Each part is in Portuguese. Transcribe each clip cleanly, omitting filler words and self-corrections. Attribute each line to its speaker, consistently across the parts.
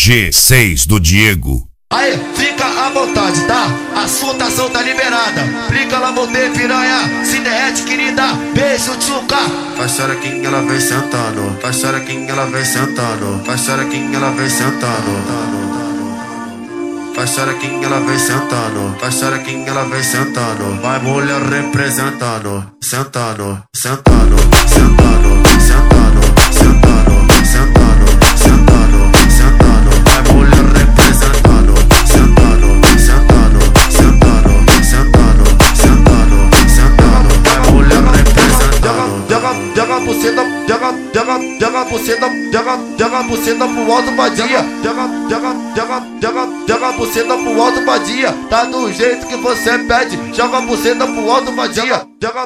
Speaker 1: G6 do Diego.
Speaker 2: Aí, fica à vontade, tá? A sua tação tá liberada. Brinca lá, voltei, piranha. Se derrete, querida. Beijo, tchuca.
Speaker 3: Faz xerequinha, ela vem sentando. Faz xerequinha, ela vem sentando. Faz xerequinha, ela vem sentando. Faz xerequinha, ela vem sentando. Faz xerequinha, ela vem sentando. Vai mulher representando. Sentando, sentando, sentando, sentando, sentando, sentando, sentando, sentando. Vai mulher representando. Sentando, sentando, sentando, sentando, sentando, sentando. Vai mulher representando.
Speaker 2: Joga a buceta, joga a buceta, joga a buceta pro alto, vadia. Joga a buceta pro alto, vadia. Tá do jeito que você pede. Joga a buceta pro alto, vadia. Joga a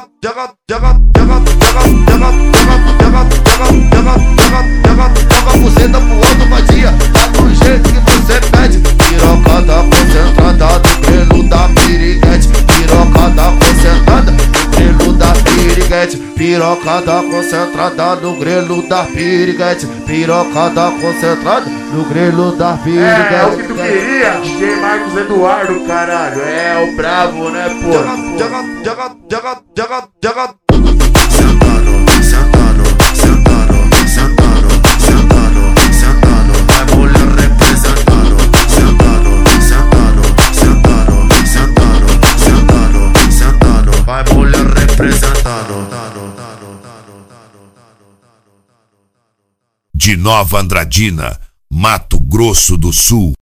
Speaker 2: buceta pro alto, vadia. Tá do jeito que você pede. Pirocada concentrada do grelo da piriguete. Pirocada concentrada do grelo da piriguete. Pirocada concentrada no grelo da piriguete. Pirocada concentrada no grelo da piriguete.
Speaker 4: É o que tu queria, DJ Marcos Eduardo, caralho. É o bravo, né, pô?
Speaker 2: Joga.
Speaker 3: Sentando, sentando, sentando, sentando, sentando, sentando. Vai mulher representando. Sentando, sentando, sentando, sentando, sentando, sentando. Vai mulher representando.
Speaker 1: De Nova Andradina, Mato Grosso do Sul.